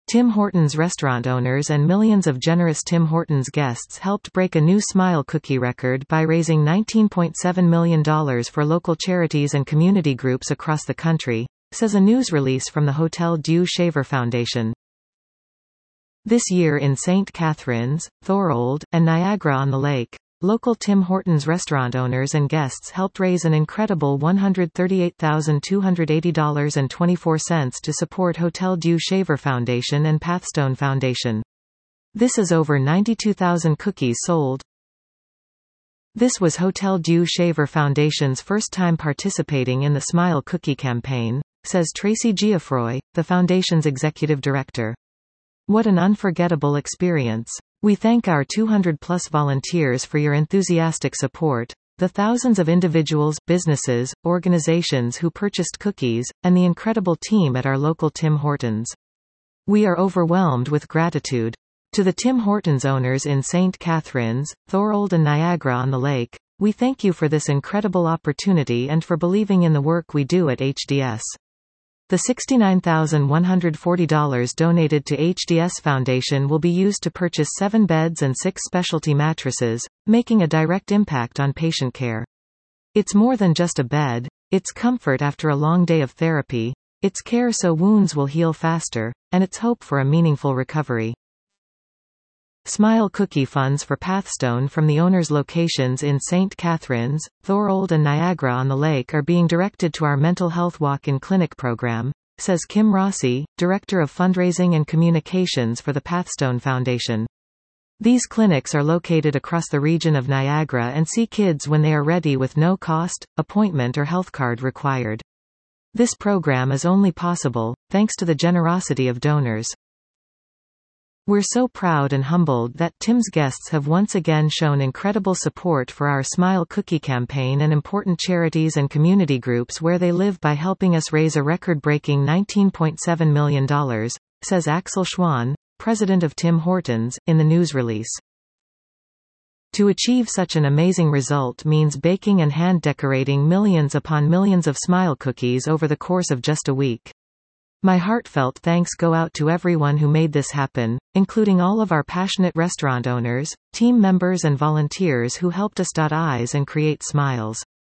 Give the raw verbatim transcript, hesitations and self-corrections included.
Tim Hortons restaurant owners and millions of generous Tim Hortons guests helped break a new Smile Cookie record by raising nineteen point seven million dollars for local charities and community groups across the country, says a news release from the Hotel Dieu Shaver Foundation. This year in Saint Catharines, Thorold, and Niagara-on-the-Lake, local Tim Hortons restaurant owners and guests helped raise an incredible one hundred thirty-eight thousand two hundred eighty dollars and twenty-four cents to support Hotel Dieu Shaver Foundation and Pathstone Foundation. This is over ninety-two thousand cookies sold. This was Hotel Dieu Shaver Foundation's first time participating in the Smile Cookie campaign, says Tracy Giaffroy, the foundation's executive director. What an unforgettable experience. We thank our two hundred plus volunteers for your enthusiastic support, the thousands of individuals, businesses, organizations who purchased cookies, and the incredible team at our local Tim Hortons. We are overwhelmed with gratitude. To the Tim Hortons owners in Saint Catharines, Thorold and Niagara-on-the-Lake, we thank you for this incredible opportunity and for believing in the work we do at H D S. The sixty-nine thousand one hundred forty dollars donated to H D S Foundation will be used to purchase seven beds and six specialty mattresses, making a direct impact on patient care. It's more than just a bed, it's comfort after a long day of therapy, it's care so wounds will heal faster, and it's hope for a meaningful recovery. Smile Cookie funds for Pathstone from the owners' locations in Saint Catharines, Thorold and Niagara-on-the-Lake are being directed to our mental health walk-in clinic program, says Kim Rossi, Director of Fundraising and Communications for the Pathstone Foundation. These clinics are located across the region of Niagara and see kids when they are ready with no cost, appointment or health card required. This program is only possible, thanks to the generosity of donors. We're so proud and humbled that Tim's guests have once again shown incredible support for our Smile Cookie campaign and important charities and community groups where they live by helping us raise a record-breaking nineteen point seven million dollars, says Axel Schwan, president of Tim Hortons, in the news release. To achieve such an amazing result means baking and hand-decorating millions upon millions of Smile Cookies over the course of just a week. My heartfelt thanks go out to everyone who made this happen, including all of our passionate restaurant owners, team members and volunteers who helped us dot I's and create smiles.